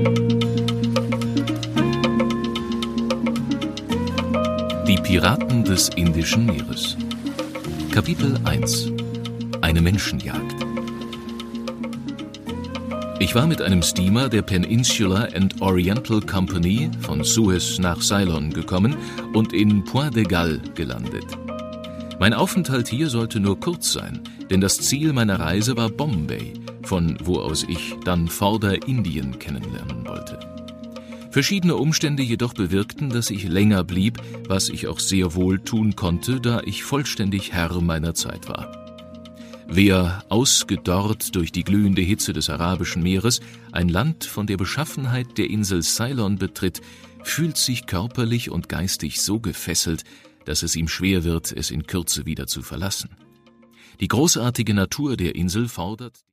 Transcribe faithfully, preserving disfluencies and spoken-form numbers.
Die Piraten des Indischen Meeres. Kapitel eins. Eine Menschenjagd. Ich war mit einem Steamer der Peninsular and Oriental Company von Suez nach Ceylon gekommen und in Point de Galle gelandet. Mein Aufenthalt hier sollte nur kurz sein, denn das Ziel meiner Reise war Bombay, von wo aus ich dann Vorderindien kennenlernen wollte. Verschiedene Umstände jedoch bewirkten, dass ich länger blieb, was ich auch sehr wohl tun konnte, da ich vollständig Herr meiner Zeit war. Wer, ausgedorrt durch die glühende Hitze des Arabischen Meeres, ein Land von der Beschaffenheit der Insel Ceylon betritt, fühlt sich körperlich und geistig so gefesselt, dass es ihm schwer wird, es in Kürze wieder zu verlassen. Die großartige Natur der Insel fordert